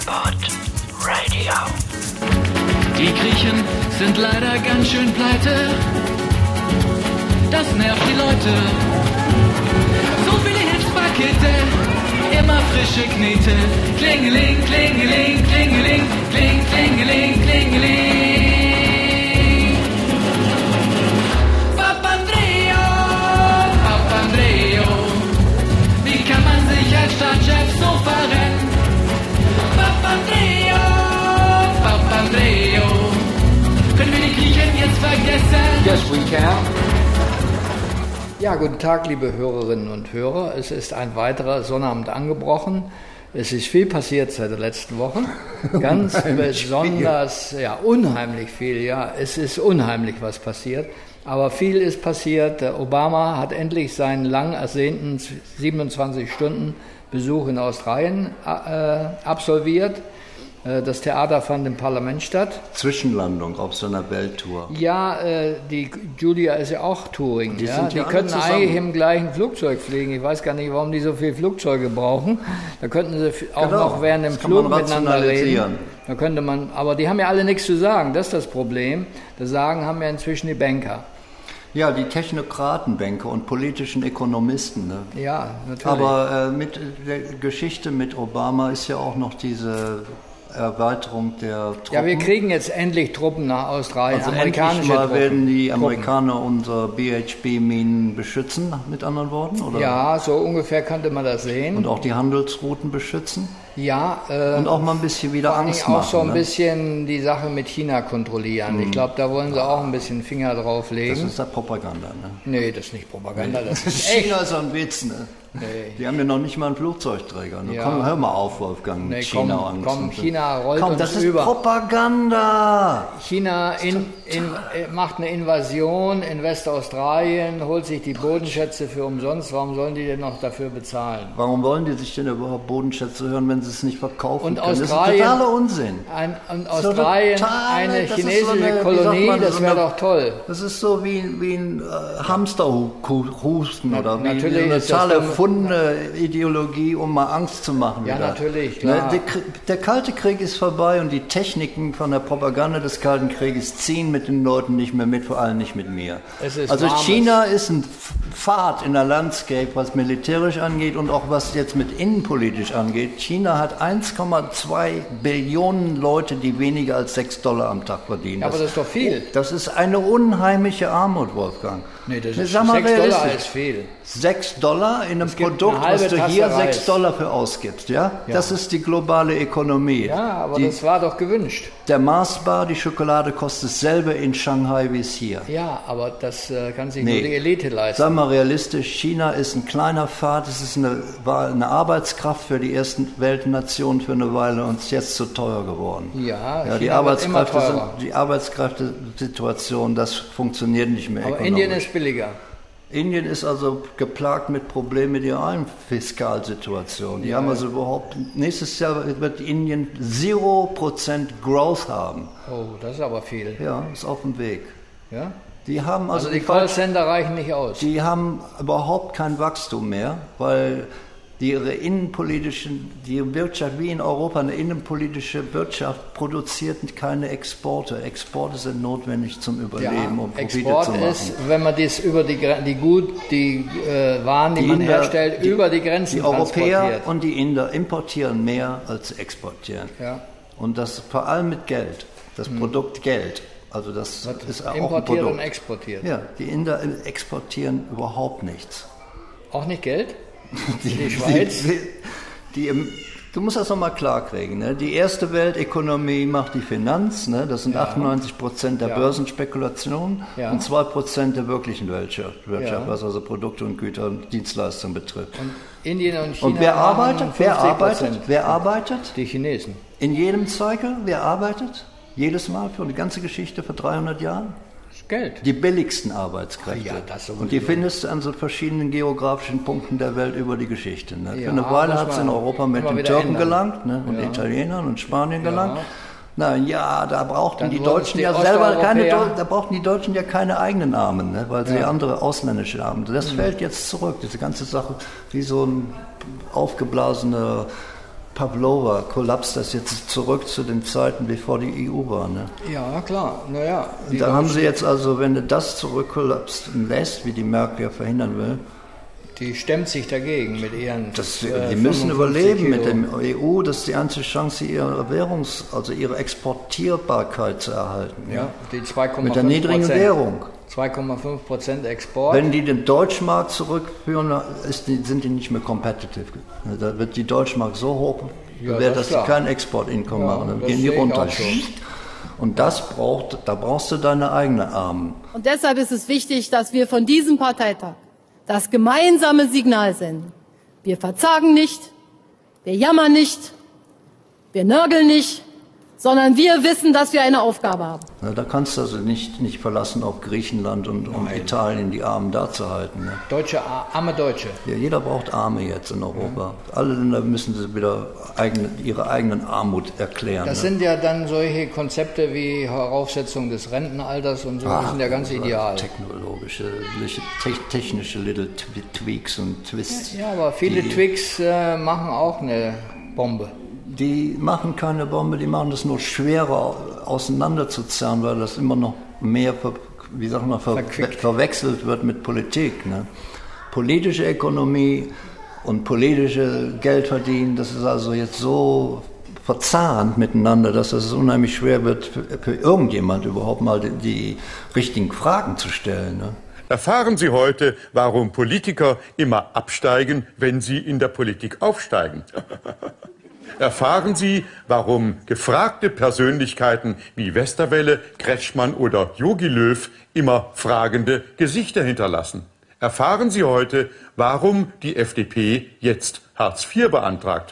iPod Radio. Die Griechen sind leider ganz schön pleite. Das nervt die Leute. So viele Hilfspakete, immer frische Knete. Klingeling, klingeling, klingeling, kling, klingeling, klingeling. Papandreou, wie kann man sich als Stadtchef so verrennen? Papandreou, können wir die Griechen jetzt vergessen? Yes, we can. Ja, guten Tag, liebe Hörerinnen und Hörer. Es ist ein weiterer Sonnabend angebrochen. Es ist viel passiert seit der letzten Woche. Ganz besonders, ja, unheimlich viel. Ja, es ist unheimlich, was passiert. Aber viel ist passiert. Obama hat endlich seinen lang ersehnten 27-Stunden-Besuch in Australien absolviert. Das Theater fand im Parlament statt. Zwischenlandung auf so einer Welttour. Ja, die Julia ist ja auch Touring. Die könnten eigentlich im gleichen Flugzeug fliegen. Ich weiß gar nicht, warum die so viele Flugzeuge brauchen. Da könnten sie auch noch während dem Flug miteinander reden. Da könnte man, aber die haben ja alle nichts zu sagen. Das ist das Problem. Das Sagen haben ja inzwischen die Banker. Ja, die Technokratenbanker und politischen Ökonomisten. Ne? Ja, natürlich. Aber mit der Geschichte mit Obama ist ja auch noch diese Erweiterung der Truppen. Ja, wir kriegen jetzt endlich Truppen nach Australien, also amerikanische endlich mal Truppen. Werden die Amerikaner unsere BHP-Minen beschützen, mit anderen Worten? Oder? Ja, so ungefähr könnte man das sehen. Und auch die Handelsrouten beschützen? Ja. Und auch mal ein bisschen wieder Angst machen. Auch so ein bisschen die Sache mit China kontrollieren. Ich glaube, da wollen sie auch ein bisschen Finger drauflegen. Das ist ja Propaganda, ne? Nee, das ist nicht Propaganda, das ist echt. China ist ein Witz, ne? Nee. Die haben ja noch nicht mal einen Flugzeugträger. Ne? Ja. Komm, hör mal auf, Wolfgang, mit China Angst. Komm, China rollt uns das ist über. Propaganda! China macht eine Invasion in Westaustralien, holt sich die Bodenschätze für umsonst. Warum sollen die denn noch dafür bezahlen? Warum wollen die sich denn überhaupt Bodenschätze hören, wenn sie es nicht verkaufen und können? Australien, das ist totaler Unsinn. Australien, eine chinesische Kolonie, das wäre doch toll. Das ist so wie ein Hamsterhusten oder wie natürlich eine total erfundene Ideologie, um mal Angst zu machen. Ja, wieder. natürlich, klar. Der Kalte Krieg ist vorbei und die Techniken von der Propaganda des Kalten Krieges ziehen mit den Leuten nicht mehr mit, vor allem nicht mit mir. Also China ist ein Pfad in der Landscape, was militärisch angeht und auch was jetzt mit innenpolitisch angeht. China hat 1,2 Billionen Leute, die weniger als $6 am Tag verdienen. Ja, aber das ist doch viel. Das ist eine unheimliche Armut, Wolfgang. Nee, das ist $6 ist viel. $6 in einem Produkt, was du hier $6 für ausgibst, ja? Das ist die globale Ökonomie. Ja, aber das war doch gewünscht. Der Mars-Bar, die Schokolade kostet dasselbe in Shanghai wie es hier. Ja, aber das kann sich nur die Elite leisten. Sag mal realistisch, China ist ein kleiner Pfad, es ist war eine Arbeitskraft für die ersten Weltnationen für eine Weile und ist jetzt zu teuer geworden. Ja, die Arbeitskräftesituation, das funktioniert nicht mehr. Aber Indien ist billiger. Indien ist also geplagt mit Problemen mit ihrer eigenen Fiskalsituation. Die haben also nächstes Jahr wird Indien 0% Growth haben. Oh, das ist aber viel. Ja, ist auf dem Weg. Ja? Die haben also die Callcenter reichen nicht aus. Die haben überhaupt kein Wachstum mehr, weil die Wirtschaft wie in Europa, eine innenpolitische Wirtschaft produziert keine Exporte. Exporte sind notwendig zum Überleben, um Profite zu machen. Export ist, wenn man das über die Waren, die man herstellt, über die Grenzen transportiert. Die Europäer und die Inder importieren mehr als exportieren. Ja. Und das vor allem mit Geld. Das Produkt Geld. Also das ist auch ein Produkt. Importiert und exportiert. Ja, die Inder exportieren überhaupt nichts. Auch nicht Geld? Die Schweiz? Du musst das nochmal klarkriegen. Ne? Die erste Weltökonomie macht die Finanz, ne? Das sind 98% der Börsenspekulation und 2% der wirklichen Wirtschaft, was also Produkte und Güter und Dienstleistungen betrifft. Und Indien und China. Und wer arbeitet? Wer arbeitet? Die Chinesen. In jedem Cycle, wer arbeitet? Jedes Mal für die ganze Geschichte vor 300 Jahren? Geld. Die billigsten Arbeitskräfte. Ja, das und die findest du an so verschiedenen geografischen Punkten der Welt über die Geschichte. Ne? Ja, für eine Weile hat es in Europa mit den Türken gelangt, ne? Und Italienern und Spanien gelangt. Da brauchten die Deutschen ja keine eigenen Armen, ne? Weil sie andere ausländische Armen. Das fällt jetzt zurück, diese ganze Sache, wie so ein aufgeblasener Pavlova, kollapst das jetzt zurück zu den Zeiten, bevor die EU war, ne? Ja, klar, naja. Da haben sie jetzt also, wenn du das zurückkollapsen lässt, wie die Merkel ja verhindern will, die stemmt sich dagegen mit ihren. Die müssen überleben mit der EU, das ist die einzige Chance, ihre ihre Exportierbarkeit zu erhalten. Ja, die 2,5%. Mit der niedrigen Währung. 2,5% Export. Wenn die den Deutschmark zurückführen, sind die nicht mehr competitive. Da wird die Deutschmark so hoch bewertet, dass sie kein Exportinkommen machen. Dann gehen die runter. Und da brauchst du deine eigenen Armen. Und deshalb ist es wichtig, dass wir von diesem Parteitag das gemeinsame Signal senden. Wir verzagen nicht, wir jammern nicht, wir nörgeln nicht, sondern wir wissen, dass wir eine Aufgabe haben. Ja, da kannst du also nicht verlassen auf Griechenland und Italien, die Armen da zu halten. Ne? Arme Deutsche. Ja, jeder braucht Arme jetzt in Europa. Alle Länder müssen sie wieder ihre eigenen Armut erklären. Das sind ja dann solche Konzepte wie Heraufsetzung des Rentenalters und so, die sind ja ganz ideal. Technische little Tweaks und Twists. Ja, aber viele Tweaks machen auch eine Bombe. Die machen keine Bombe, die machen das nur schwerer auseinanderzuzerren, weil das immer noch mehr, verwechselt wird mit Politik. Ne? Politische Ökonomie und politische Geldverdienen, das ist also jetzt so verzahnt miteinander, dass es unheimlich schwer wird, für irgendjemand überhaupt mal die richtigen Fragen zu stellen. Ne? Erfahren Sie heute, warum Politiker immer absteigen, wenn sie in der Politik aufsteigen. Erfahren Sie, warum gefragte Persönlichkeiten wie Westerwelle, Kretschmann oder Jogi Löw immer fragende Gesichter hinterlassen. Erfahren Sie heute, warum die FDP jetzt Hartz IV beantragt.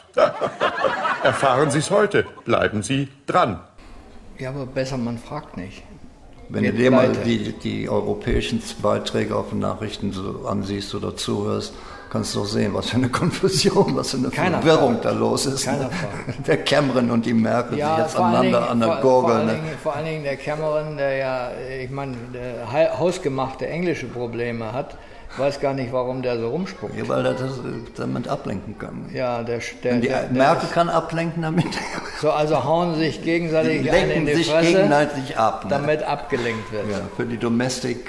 Erfahren Sie es heute. Bleiben Sie dran. Ja, aber besser, man fragt nicht. Wenn du dir mal die europäischen Beiträge auf den Nachrichten so ansiehst oder zuhörst, kannst du doch sehen, was für eine Konfusion, was für eine Verwirrung da los ist. Der Cameron und die Merkel, die jetzt aneinander an der Gurgel. Vor allen Dingen der Cameron, der ja, ich meine, hausgemachte englische Probleme hat, weiß gar nicht, warum der so rumspuckt. Ja, weil er das damit ablenken kann. Ja, Merkel kann ablenken damit. So, also hauen sich gegenseitig einen in die Fresse, gegenseitig ab, damit abgelenkt wird. Ja, für die Domestic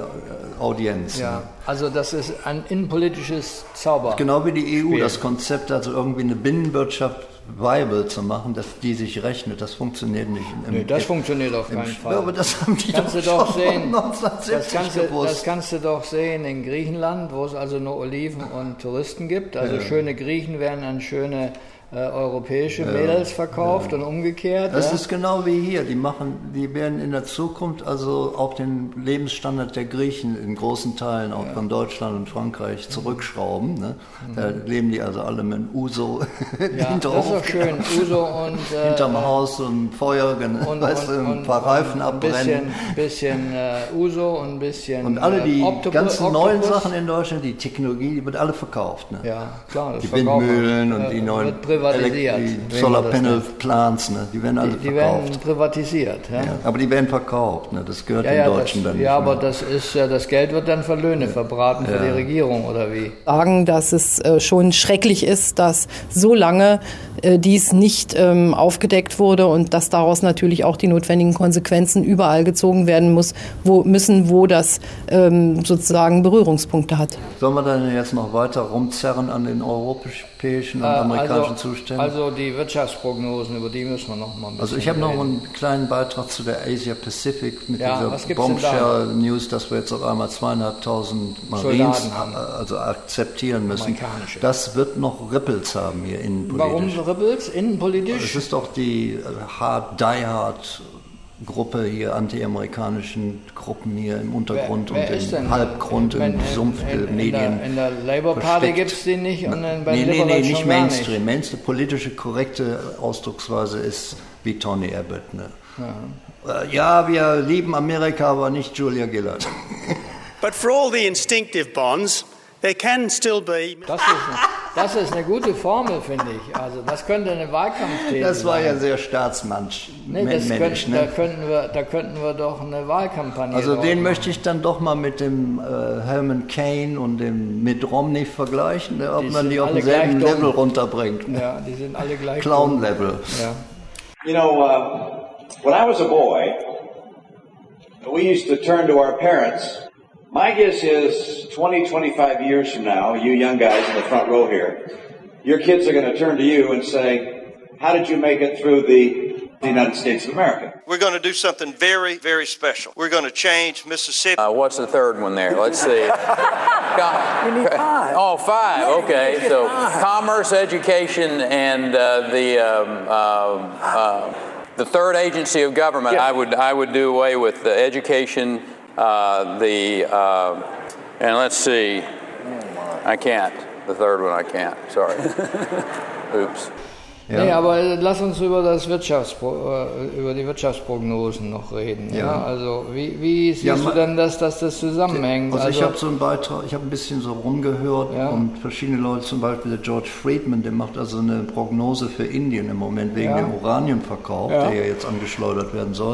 Audience. Ja, ne? Also das ist ein innenpolitisches Zauber. Genau wie die EU, das Konzept, also irgendwie eine Binnenwirtschaft viable zu machen, dass die sich rechnet, das funktioniert nicht. Nee, das funktioniert auf keinen Fall. Ja, aber das haben die kannst doch sehen. 1970 gewusst. Das kannst du doch sehen in Griechenland, wo es also nur Oliven und Touristen gibt. Also schöne Griechen werden an schöne europäische Mädels verkauft und umgekehrt. Das ist genau wie hier. Die werden in der Zukunft also auch den Lebensstandard der Griechen in großen Teilen auch von Deutschland und Frankreich zurückschrauben. Ne? Da leben die also alle mit Uso hinterhof. Das ist doch schön. Uso und hinterm Haus und Feuer, ein paar Reifen abbrennen. Ein bisschen Uso und ein bisschen und alle die ganzen neuen Sachen in Deutschland, die Technologie, die wird alle verkauft. Ne? Ja, klar. Die Windmühlen und die neuen privatisiert. Die Solar Panel Plants, ne? Die werden alle verkauft. Die werden privatisiert. Ja? Ja, aber die werden verkauft, ne? Das gehört den Deutschen dann nicht mehr. Aber das Geld wird dann für Löhne verbraten für die Regierung, oder wie? Sagen, dass es schon schrecklich ist, dass so lange dies nicht aufgedeckt wurde und dass daraus natürlich auch die notwendigen Konsequenzen überall gezogen werden müssen, wo das sozusagen Berührungspunkte hat. Sollen wir dann jetzt noch weiter rumzerren an den europäischen und amerikanischen Zuständen? Also die Wirtschaftsprognosen, über die müssen wir noch mal ein bisschen Also ich habe noch einen kleinen Beitrag zu der Asia Pacific mit dieser Bombshell-News, dass wir jetzt auf einmal 2.500 Marines akzeptieren müssen. Das wird noch Ripples haben hier innenpolitisch. Warum Ripples? Innenpolitisch? Es ist doch die Die-Hard Gruppe hier, anti-amerikanischen Gruppen hier im Untergrund und im Halbgrund, im Sumpf der Medien. In der Labour Party gibt es die nicht und bei Nee, nicht Mainstream. Mainstream. Politische korrekte Ausdrucksweise ist wie Tony Abbott. Ne? Ja, wir lieben Amerika, aber nicht Julia Gillard. But for all the instinctive bonds, there can still be... Das ist Das ist eine gute Formel, finde ich. Also das könnte eine Wahlkampfthese sein. Das war ja sehr staatsmännisch. Da könnten wir doch eine Wahlkampagne Also den machen. möchte ich dann doch mal mit dem Herman Cain und dem Mitt Romney vergleichen, ob man die auf demselben Level runterbringt. Ja, die sind alle gleich. Clown-Level. Ja. You know, when I was a boy, we used to turn to our parents. My guess is 20, 25 years from now, you young guys in the front row here, your kids are going to turn to you and say, how did you make it through the United States of America? We're going to do something very, very special. We're going to change Mississippi. What's the third one there? Let's see. You need 5. Oh, 5. Yeah, okay, so 5. Commerce, education, and the third agency of government. Yeah. I would do away with the education. And let's see, I can't. The third one I can't, sorry. Oops. Ja. Nee, aber lass uns über über die Wirtschaftsprognosen noch reden. Ja. Also wie siehst du denn, dass das zusammenhängt? Also ich habe so einen Beitrag, ich habe ein bisschen so rumgehört und verschiedene Leute, zum Beispiel der George Friedman, der macht also eine Prognose für Indien im Moment wegen dem Uraniumverkauf, der ja jetzt angeschleudert werden soll.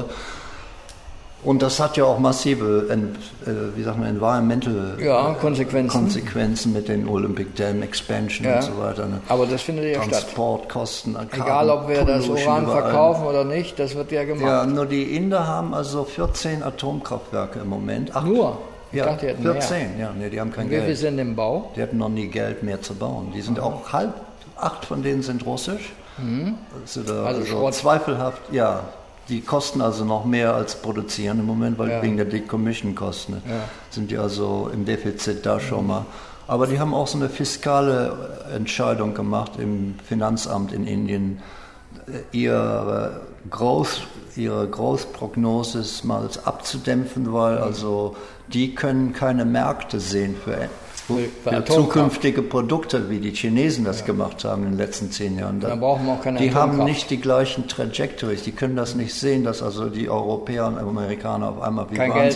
Und das hat ja auch massive, environmental Konsequenzen mit den Olympic Dam Expansion und so weiter. Ne? Aber das findet ja statt. Transportkosten. Egal, ob wir das Uran verkaufen oder nicht, das wird ja gemacht. Ja, nur die Inder haben also 14 Atomkraftwerke im Moment. 8. Nur? Ich dachte, die hätten 14, mehr. Ja, nee, die haben kein Geld. Wie viel sind im Bau? Die hatten noch nie Geld mehr zu bauen. Die sind auch 8 von denen sind russisch. Also zweifelhaft, ja. Die kosten also noch mehr als produzieren im Moment, weil wegen der Decommission-Kosten sind die also im Defizit da schon mal. Aber die haben auch so eine fiskale Entscheidung gemacht im Finanzamt in Indien, ihre Großprognose mal abzudämpfen, weil also die können keine Märkte sehen für zukünftige Produkte, wie die Chinesen das gemacht haben in den letzten 10 Jahren. Dann brauchen wir auch keine Die haben nicht die gleichen Trajectories, die können das nicht sehen, dass also die Europäer und Amerikaner auf einmal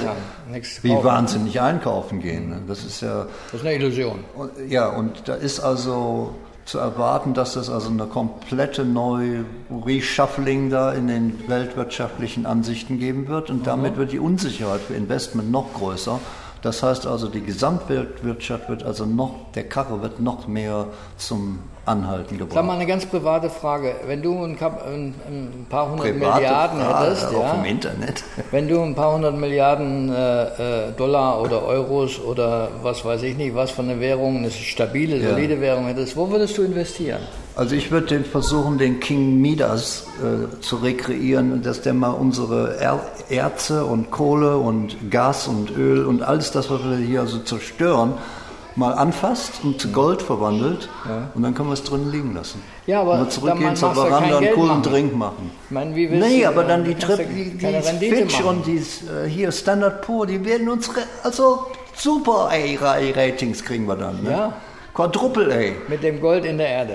wie wahnsinnig einkaufen gehen. Das ist ja... Das ist eine Illusion. Ja, und da ist also zu erwarten, dass es also eine komplette neue Reshuffling da in den weltwirtschaftlichen Ansichten geben wird und damit wird die Unsicherheit für Investment noch größer. Das heißt also, die Gesamtwirtschaft wird also der Karre wird noch mehr zum Anhalten gebracht. Sag mal eine ganz private Frage. Wenn du ein paar hundert Milliarden hättest, auch im Internet. Wenn du ein paar hundert Milliarden Dollar oder Euros oder was weiß ich nicht, was von der Währung, eine stabile, solide Währung hättest, wo würdest du investieren? Also ich würde versuchen, den King Midas zu rekreieren, dass der mal unsere Erze und Kohle und Gas und Öl und alles das, was wir hier also zerstören, mal anfasst und zu Gold verwandelt und dann können wir es drinnen liegen lassen. Ja, aber und zurückgehen zur Veranda und einen coolen Drink machen. Ich meine, wie willst du, aber dann die Fitch und die hier Standard Poor, die werden uns also super Ratings kriegen wir dann. Ne? Ja. Quadruple A. Mit dem Gold in der Erde.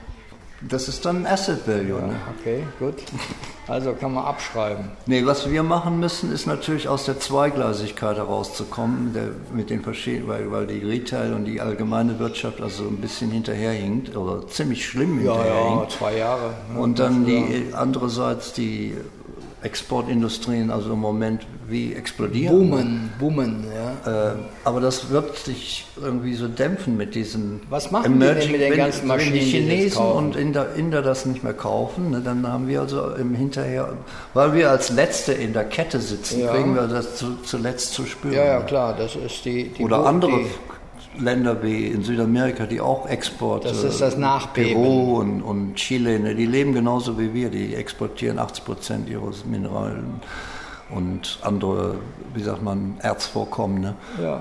Das ist dann Asset Value. Ja, ne? Okay, gut. Also kann man abschreiben. Nee, was wir machen müssen, ist natürlich aus der Zweigleisigkeit herauszukommen, mit den verschiedenen, weil die Retail und die allgemeine Wirtschaft also ein bisschen hinterherhinkt, oder ziemlich schlimm hinterherhinkt. Ja, 2 Jahre. Ja, und dann andererseits die Exportindustrien, also im Moment wie explodieren. Boomen, ja. Aber das wird sich irgendwie so dämpfen mit diesen... Was machen die denn mit den ganzen Maschinen, wenn die Chinesen und Inder das nicht mehr kaufen, ne, dann haben wir also im Hinterher, weil wir als Letzte in der Kette sitzen, kriegen wir das zuletzt zu spüren. Ja, klar, das ist die oder andere Länder wie in Südamerika, die auch Export, das ist das Nachbeben. Peru und Chile, ne, die leben genauso wie wir, die exportieren 80% ihres Mineralien und andere, wie sagt man, Erzvorkommen. Ne? Ja.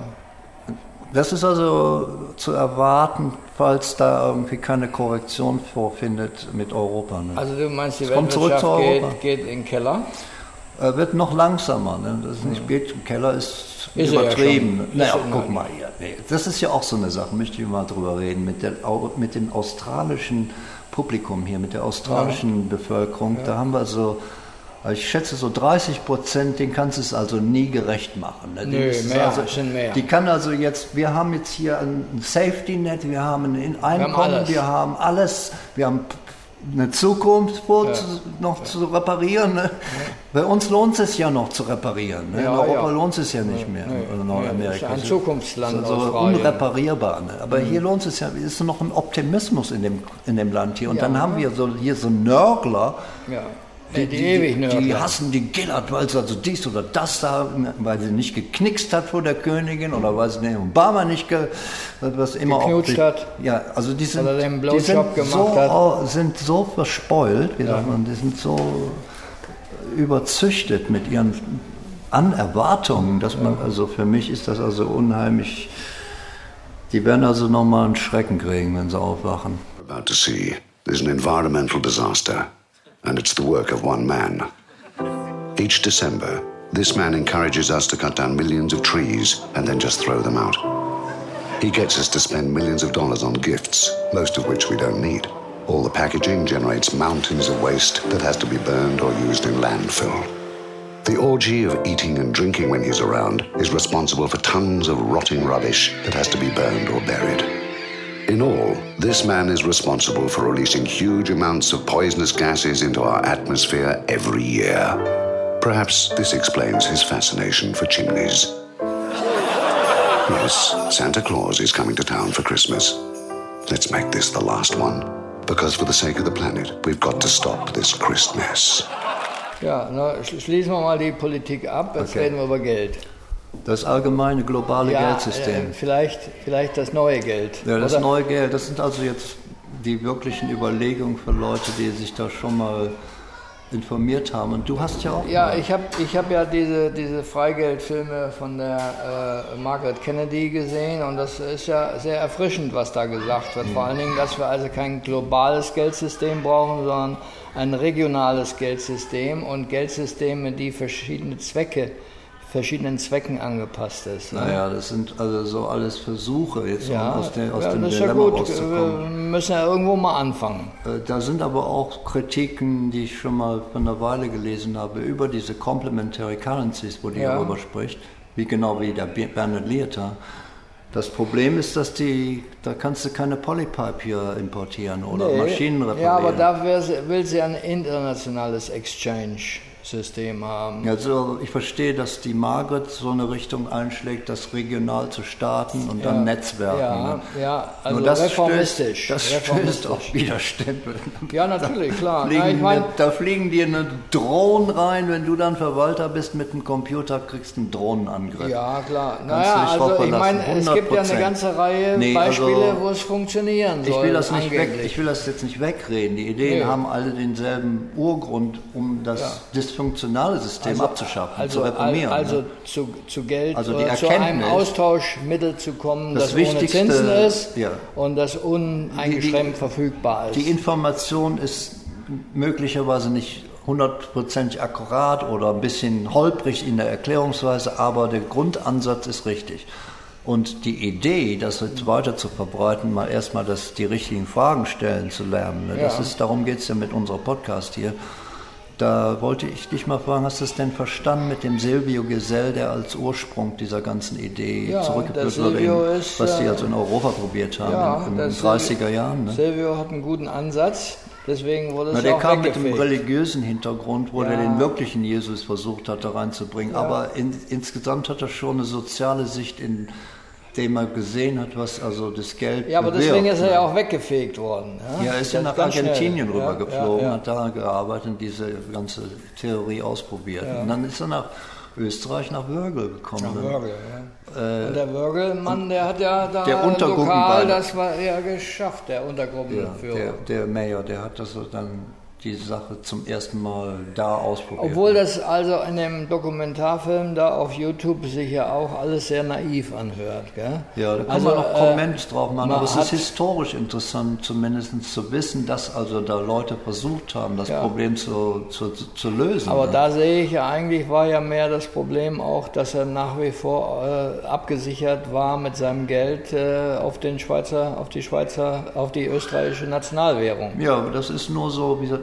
Das ist also zu erwarten, falls da irgendwie keine Korrektion vorfindet mit Europa. Ne? Also du meinst, die Weltwirtschaft geht in den Keller? Wird noch langsamer. Ne? Das nicht geht im Keller, ist übertrieben. Ja, guck mal hier. Nee, das ist ja auch so eine Sache, möchte ich mal drüber reden, mit dem australischen Publikum hier, mit der australischen Bevölkerung. Da haben wir so Ich schätze so 30%, den kannst du es also nie gerecht machen. Ne? Nö, mehr, also, sind mehr. Die kann also jetzt, wir haben jetzt hier ein Safety-Net, wir haben ein Einkommen, wir haben alles, wir haben eine Zukunft noch zu reparieren. Ne? Ja. Bei uns lohnt es ja noch zu reparieren. Ne? In Europa lohnt es ja nicht mehr. Oder Nordamerika. Das ist ein Zukunftsland. So unreparierbar. Ne? Aber hier lohnt es ja, ist noch ein Optimismus in dem Land hier. Und dann haben wir hier so Nörgler. Ja. Die hassen die Gillard, weil sie also dies oder das da, weil sie nicht geknickst hat vor der Königin oder weil sie den Obama nicht was immer geknutscht hat. Ja, also die sind so verspoilt, wie sagt man, die sind so überzüchtet mit ihren Anerwartungen, dass man, also für mich ist das also unheimlich, die werden also nochmal einen Schrecken kriegen, wenn sie aufwachen. About to see, there's an environmental disaster. And it's the work of one man. Each December, this man encourages us to cut down millions of trees and then just throw them out. He gets us to spend millions of dollars on gifts, most of which we don't need. All the packaging generates mountains of waste that has to be burned or used in landfill. The orgy of eating and drinking when he's around is responsible for tons of rotting rubbish that has to be burned or buried. In all, this man is responsible for releasing huge amounts of poisonous gases into our atmosphere every year. Perhaps this explains his fascination for chimneys. Yes, Santa Claus is coming to town for Christmas. Let's make this the last one, because for the sake of the planet, we've got to stop this Christmas. Ja, schließen wir mal die Politik ab, jetzt reden wir über Geld. Das allgemeine globale Geldsystem. Vielleicht das neue Geld. Ja, das neue Geld, das sind also jetzt die wirklichen Überlegungen für Leute, die sich da schon mal informiert haben. Und du hast ja auch... Ja, ich hab ja diese Freigeldfilme von der Margaret Kennedy gesehen und das ist ja sehr erfrischend, was da gesagt wird. Vor allen Dingen, dass wir also kein globales Geldsystem brauchen, sondern ein regionales Geldsystem und Geldsysteme, die verschiedenen Zwecken angepasst ist. Ne? Naja, das sind also so alles Versuche, jetzt aus dem Dilemma rauszukommen. Wir müssen ja irgendwo mal anfangen. Da sind aber auch Kritiken, die ich schon mal vor einer Weile gelesen habe, über diese Complementary Currencies, wo die darüber spricht, wie der Bernard Lietaer. Das Problem ist, dass da kannst du keine Polypipe hier importieren oder Maschinen reparieren. Ja, aber da will sie ein internationales Exchange-System haben. Also ich verstehe, dass die Margaret so eine Richtung einschlägt, das regional zu starten und dann Netzwerken. Ja, also nur reformistisch. Das stößt auf Widerstände. Ja, natürlich, klar. Da fliegen dir eine Drohnen rein, wenn du dann Verwalter bist mit einem Computer, kriegst einen Drohnenangriff. Ja, klar. Naja, also ich meine, es gibt ja eine ganze Reihe Beispiele, wo es funktionieren soll. Ich will das jetzt nicht wegreden. Die Ideen haben alle denselben Urgrund, um das dysfunktionale System abzuschaffen, zu reformieren. Also zu Geld, oder zu einem Austauschmittel zu kommen, das ohne Zinsen ist und das uneingeschränkt verfügbar ist. Die Information ist möglicherweise nicht 100% akkurat oder ein bisschen holprig in der Erklärungsweise, aber der Grundansatz ist richtig. Und die Idee, das jetzt weiter zu verbreiten, mal erstmal die richtigen Fragen stellen zu lernen, ne? Darum geht es ja mit unserem Podcast hier. Da wollte ich dich mal fragen, hast du es denn verstanden mit dem Silvio Gesell, der als Ursprung dieser ganzen Idee zurückgeführt wurde, was die also in Europa probiert haben in den 30er Jahren? Ne? Silvio hat einen guten Ansatz, deswegen wurde es der kam mit dem religiösen Hintergrund, wo er den wirklichen Jesus versucht hat, da reinzubringen. Aber insgesamt hat er schon eine soziale Sicht, in dem er gesehen hat, was also das Geld aber deswegen ist er ja auch weggefegt worden. Ja, er ist ja nach Argentinien rübergeflogen, hat da gearbeitet und diese ganze Theorie ausprobiert. Und dann ist er nach Österreich, nach Wörgl gekommen. Nach Wörgl, und der Wörgl-Mann, der hat ja da lokal, das war geschafft, der Untergruppenführer. Der Mayor, der hat das dann die Sache zum ersten Mal da ausprobiert. Obwohl das also in dem Dokumentarfilm da auf YouTube sich ja auch alles sehr naiv anhört. Gell? Ja, da kann man noch Comments drauf machen, aber es ist historisch interessant zumindest zu wissen, dass also da Leute versucht haben, das Problem zu lösen. Aber da sehe ich ja eigentlich, war ja mehr das Problem auch, dass er nach wie vor abgesichert war mit seinem Geld auf die österreichische Nationalwährung. Ja, das ist nur so, wie gesagt,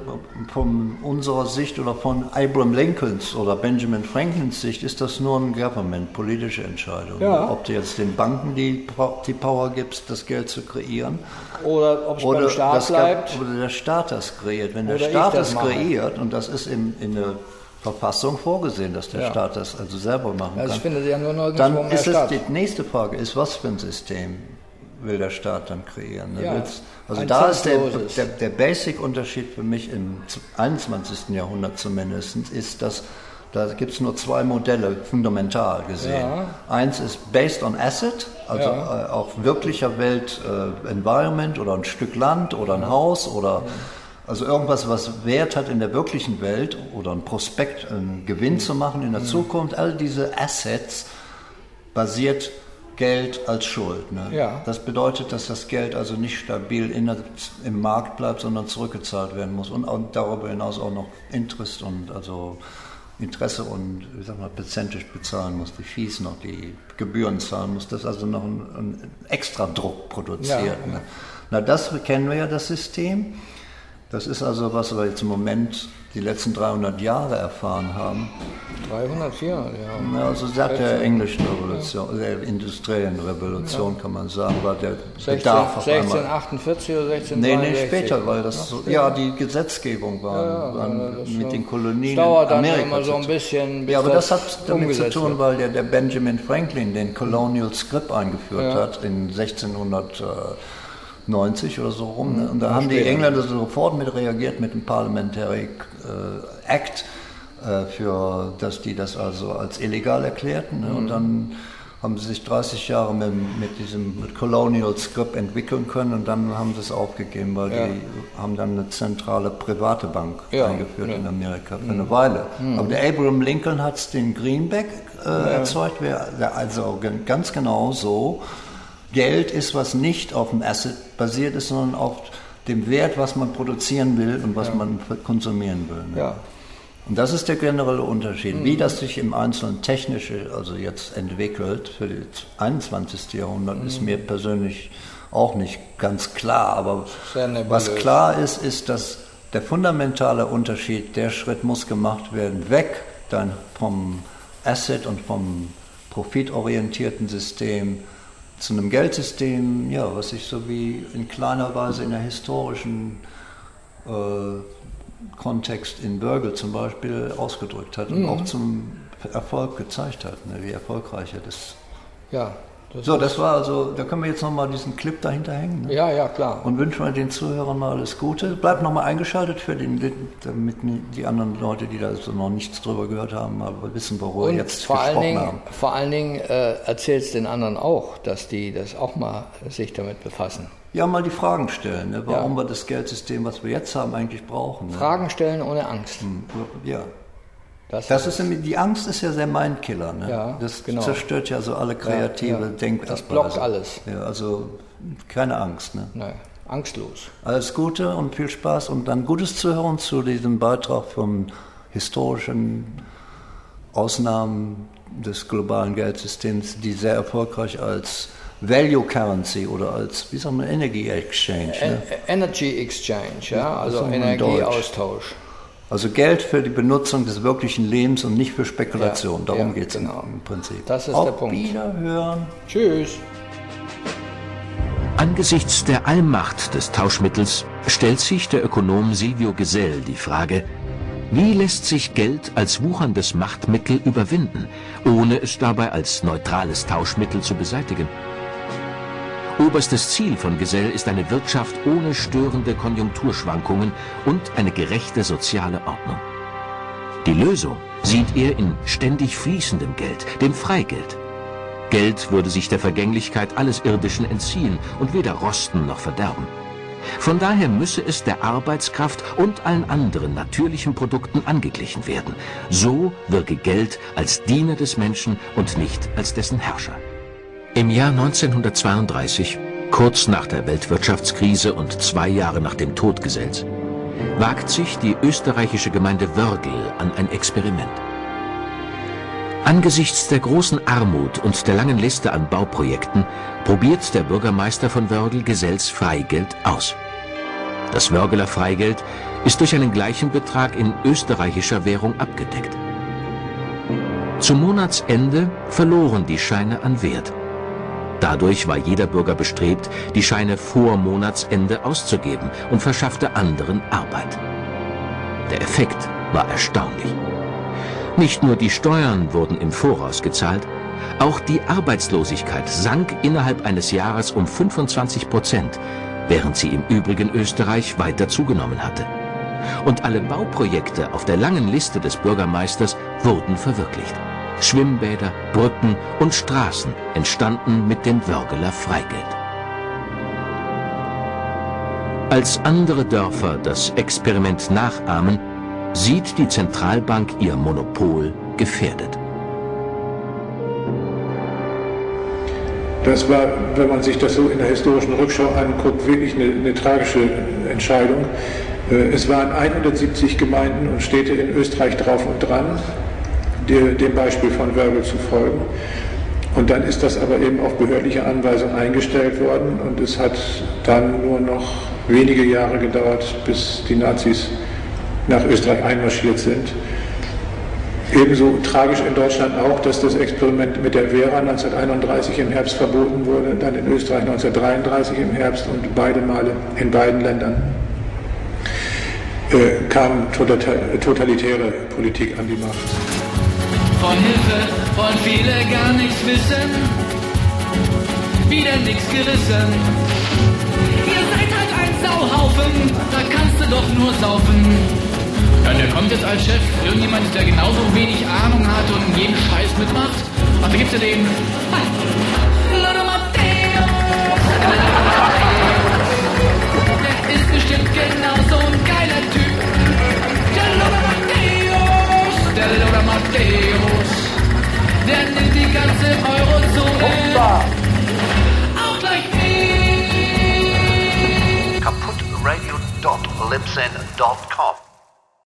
von unserer Sicht oder von Abraham Lincolns oder Benjamin Franklins Sicht ist das nur ein Government, politische Entscheidung. Ja. Ob du jetzt den Banken die Power gibst, das Geld zu kreieren. Oder ob es beim Staat bleibt. Oder der Staat das kreiert. Wenn der Staat das kreiert, und das ist in der Verfassung vorgesehen, dass der Staat das also selber machen kann. Das findet ja nur dann ist es die nächste Frage, was für ein System will der Staat dann kreieren? Ja, also da ist der Basic-Unterschied für mich im 21. Jahrhundert zumindest, ist, dass da gibt es nur zwei Modelle, fundamental gesehen. Ja. Eins ist based on asset, also auf wirklicher Welt, Environment oder ein Stück Land oder ein Haus oder also irgendwas, was Wert hat in der wirklichen Welt oder ein Prospekt, einen Gewinn zu machen in der Zukunft. All diese Assets basiert Geld als Schuld. Ne? Ja. Das bedeutet, dass das Geld also nicht stabil im Markt bleibt, sondern zurückgezahlt werden muss und darüber hinaus auch noch Interesse und wie sagt man, percentage bezahlen muss, die Fees noch, die Gebühren zahlen muss, das also noch einen extra Druck produziert. Ja. Ne? Na, das kennen wir ja, das System. Das ist also, was wir jetzt im Moment die letzten 300 Jahre erfahren haben. 300, 400 Jahre. Ja, also seit der englischen Revolution, der industriellen Revolution kann man sagen, war der Bedarf auf einmal. 1648 oder 1663? Nee, später, weil das die Gesetzgebung war mit den Kolonien dauert in Amerika. Dann immer so ein bisschen, bis aber das hat damit zu tun, weil der Benjamin Franklin den Colonial Script eingeführt hat in 1690 oder so rum. Ne? Und da haben die Engländer sofort mit reagiert mit dem Parliamentary Act, dass die das also als illegal erklärten. Ne? Und dann haben sie sich 30 Jahre mit diesem Colonial Script entwickeln können und dann haben sie es aufgegeben, weil die haben dann eine zentrale private Bank eingeführt in Amerika für eine Weile. Aber der Abraham Lincoln hat es den Greenback erzeugt, also ganz genau so. Geld ist, was nicht auf dem Asset basiert ist, sondern auf dem Wert, was man produzieren will und was man konsumieren will. Ne? Ja. Und das ist der generelle Unterschied. Wie das sich im Einzelnen technische, also jetzt entwickelt für das 21. Jahrhundert, ist mir persönlich auch nicht ganz klar. Aber was klar ist, dass der fundamentale Unterschied, der Schritt muss gemacht werden, weg dann vom Asset und vom profitorientierten System zu einem Geldsystem, was sich so wie in kleiner Weise in der historischen Kontext in Bürgel zum Beispiel ausgedrückt hat und auch zum Erfolg gezeigt hat, ne, wie erfolgreich er das. Ja. Das war also, da können wir jetzt nochmal diesen Clip dahinter hängen. Ne? Ja, klar. Und wünschen wir den Zuhörern mal alles Gute. Bleibt nochmal eingeschaltet damit die anderen Leute, die da so noch nichts drüber gehört haben, aber wissen, worüber wir jetzt gesprochen haben. Vor allen Dingen erzählt es den anderen auch, dass die das auch mal sich damit befassen. Ja, mal die Fragen stellen, ne? Warum wir das Geldsystem, was wir jetzt haben, eigentlich brauchen. Ne? Fragen stellen ohne Angst. Ja. Das ist die Angst ist ja der Mindkiller. Ne? Ja, das zerstört ja so alle kreative Denkweise. Das blockt alles. Ja, also keine Angst. Ne? Nein, angstlos. Alles Gute und viel Spaß und dann gutes Zuhören zu diesem Beitrag vom historischen Ausnahmen des globalen Geldsystems, die sehr erfolgreich als Value Currency oder als, wie sagt man, Energy Exchange. Ne? Energy Exchange, also Energieaustausch. Also Geld für die Benutzung des wirklichen Lebens und nicht für Spekulation. Darum geht es im Prinzip. Das ist der Punkt. Auf Wiederhören. Tschüss. Angesichts der Allmacht des Tauschmittels stellt sich der Ökonom Silvio Gesell die Frage, wie lässt sich Geld als wucherndes Machtmittel überwinden, ohne es dabei als neutrales Tauschmittel zu beseitigen? Oberstes Ziel von Gesell ist eine Wirtschaft ohne störende Konjunkturschwankungen und eine gerechte soziale Ordnung. Die Lösung sieht er in ständig fließendem Geld, dem Freigeld. Geld würde sich der Vergänglichkeit alles Irdischen entziehen und weder rosten noch verderben. Von daher müsse es der Arbeitskraft und allen anderen natürlichen Produkten angeglichen werden. So wirke Geld als Diener des Menschen und nicht als dessen Herrscher. Im Jahr 1932, kurz nach der Weltwirtschaftskrise und 2 Jahre nach dem Tod Gesells, wagt sich die österreichische Gemeinde Wörgl an ein Experiment. Angesichts der großen Armut und der langen Liste an Bauprojekten probiert der Bürgermeister von Wörgl Gesells Freigeld aus. Das Wörgler Freigeld ist durch einen gleichen Betrag in österreichischer Währung abgedeckt. Zum Monatsende verloren die Scheine an Wert. Dadurch war jeder Bürger bestrebt, die Scheine vor Monatsende auszugeben und verschaffte anderen Arbeit. Der Effekt war erstaunlich. Nicht nur die Steuern wurden im Voraus gezahlt, auch die Arbeitslosigkeit sank innerhalb eines Jahres um 25%, während sie im übrigen Österreich weiter zugenommen hatte. Und alle Bauprojekte auf der langen Liste des Bürgermeisters wurden verwirklicht. Schwimmbäder, Brücken und Straßen entstanden mit dem Wörgler Freigeld. Als andere Dörfer das Experiment nachahmen, sieht die Zentralbank ihr Monopol gefährdet. Das war, wenn man sich das so in der historischen Rückschau anguckt, wirklich eine tragische Entscheidung. Es waren 170 Gemeinden und Städte in Österreich drauf und dran, dem Beispiel von Wörgl zu folgen. Und dann ist das aber eben auf behördliche Anweisung eingestellt worden und es hat dann nur noch wenige Jahre gedauert, bis die Nazis nach Österreich einmarschiert sind. Ebenso tragisch in Deutschland auch, dass das Experiment mit der Vera 1931 im Herbst verboten wurde, dann in Österreich 1933 im Herbst und beide Male in beiden Ländern kam totalitäre Politik an die Macht. Von Hilfe wollen viele gar nichts wissen, wieder nichts gerissen. Ihr seid halt ein Sauhaufen, da kannst du doch nur saufen. Ja, der kommt jetzt als Chef, irgendjemand, der genauso wenig Ahnung hat und in jedem Scheiß mitmacht. Ach, da gibt's ja den Lothar Matthäus. Der ist bestimmt genauso ein geiler Typ. Der Lothar Matthäus, der nimmt die ganze Eurozone auch gleich mit. kaputtradio.libsyn.com